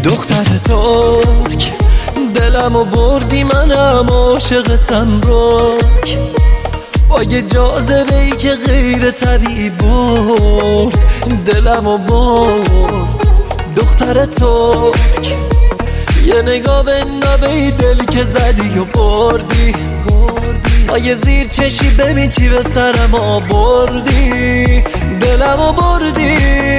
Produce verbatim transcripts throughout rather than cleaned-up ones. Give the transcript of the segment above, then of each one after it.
دختر ترک دلمو بردی، منم عاشقتم رک، با یه جاذبه‌ای که غیر طبیعی برد دلمو برد. دختر ترک یه نگاه به نبی دل که زدی و بردی، با یه زیر چشی ببین چی به سرم آوردی، دلمو بردی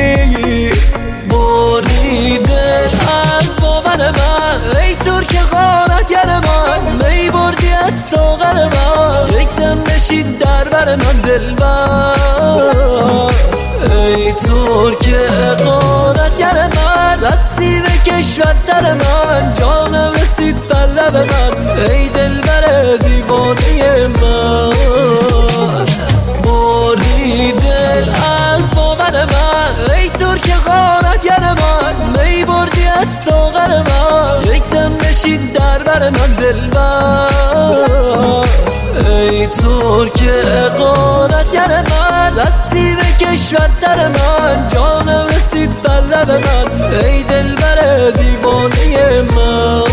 بردی دل از باور من، ای ترک غارتگر من، می بردی از ساغر من، یک دم نشید در بر من دلبر، ای ترک غارتگر من، دستی به کشور سر من، جانم رسید بر لب من، ای دلبر دیوانه من، بردی دل از باور من، ای ترک غارتگر من، می بردی از ساغر من، یک دم نشید در بر من دلبر، ای ترک غارتگر من، دستی به کشور سر من، جانم رسید بر لب من، ای دلبر دیوانه من.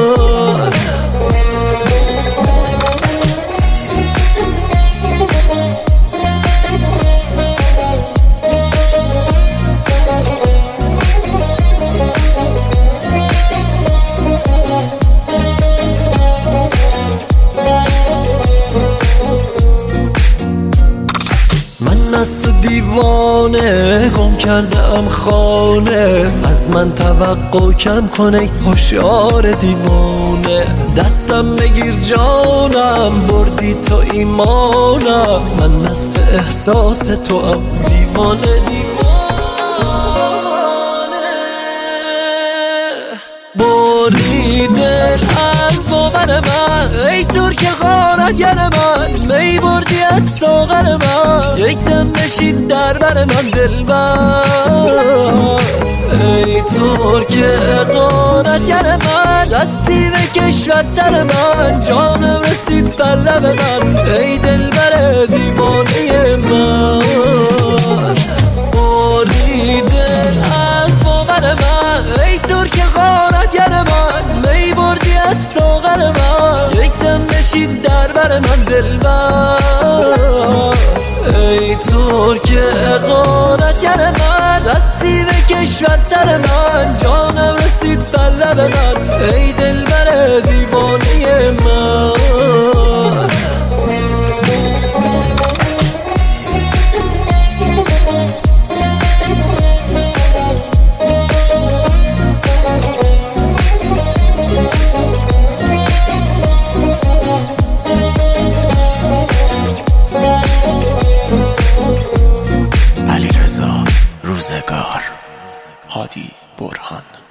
از تو دیوانه گم کردم خانه، از من توقع کم کنه هوشیار دیوانه، دستم بگیر جانم بردی تو ایمانم، من مست احساس تو ام دیوانه دیوانه، بردی دل از باور من، ای ترک غارتگر من، می بردی از ساغر من، یک دم نشید در بر من دلبر، ای ترک غارتگر من، دستی به کشور سر من، جانم رسید بر لب من، ای دلبر دیوانه من، بردی دل از باور من، ای ترک غارتگر من، می بردی از ساغر من، یک دم نشید در بر من دلبر، ای ترک غارتگر من، دستی به کشور سر من، جانم رسید بر لب من، ای دلبر دیوانه من. روزگار هادی برهان.